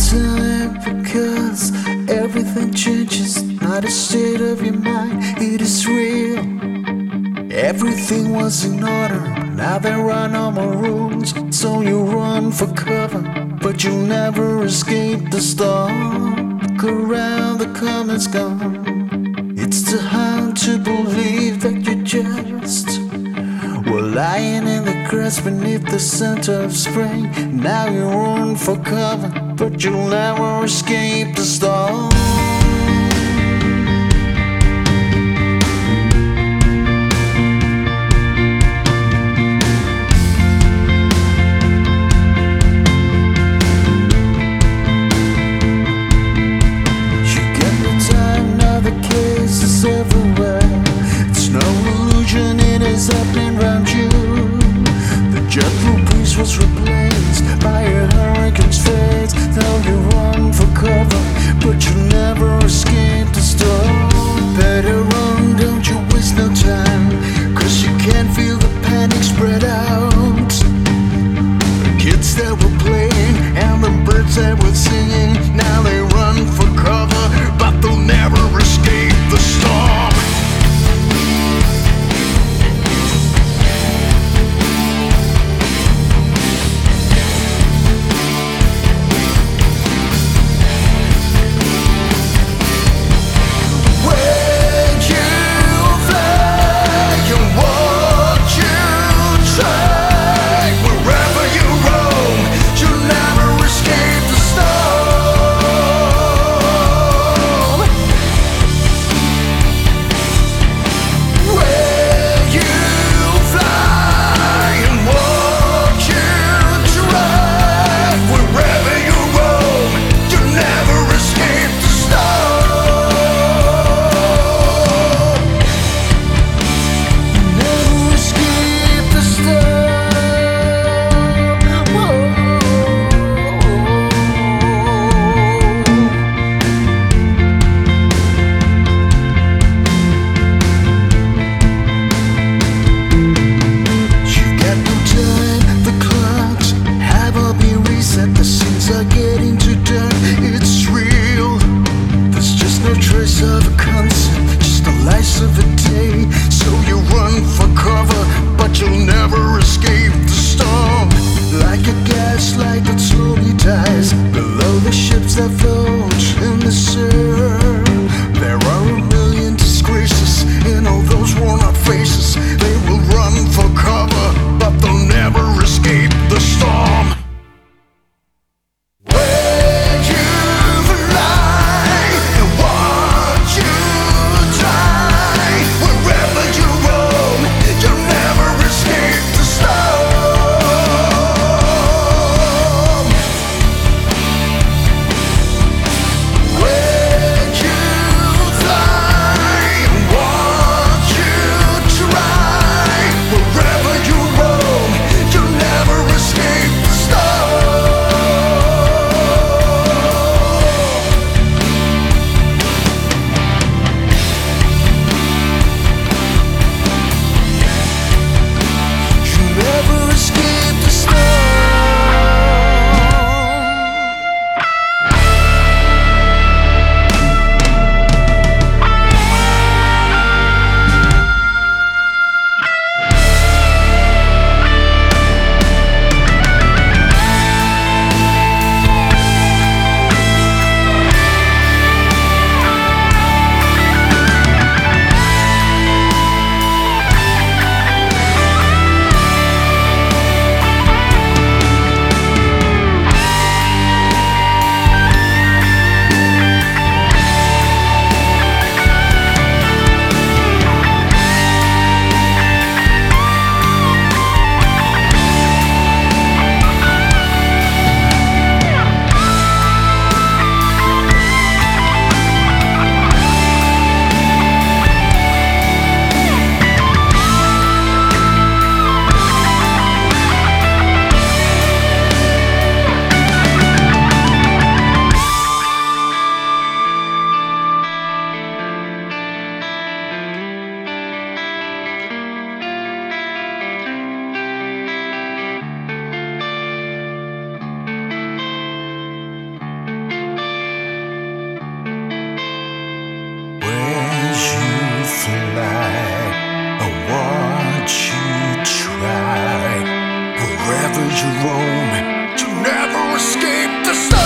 time because everything changes, not a state of your mind, it is real. Everything was in order, now there are no more rules. So you run for cover, but you never escape the storm. Look around, the comet's gone. It's too hard to believe that you just were lying in the grass beneath the center of spring. Now you run for cover, but you'll never escape the storm. Everywhere, it's no illusion, it is happening around you. The gentle breeze was replaced by a hurricane's fate. Now you run for cover, but you never escape the storm. Better run, don't you waste no time, 'cause you can't feel the panic spread out. The kids that were playing and the birds that were singing, now they run for cover, but they'll never escape the storm. Stop. fly. Oh, won't you try? Wherever you roam, to never escape the sun.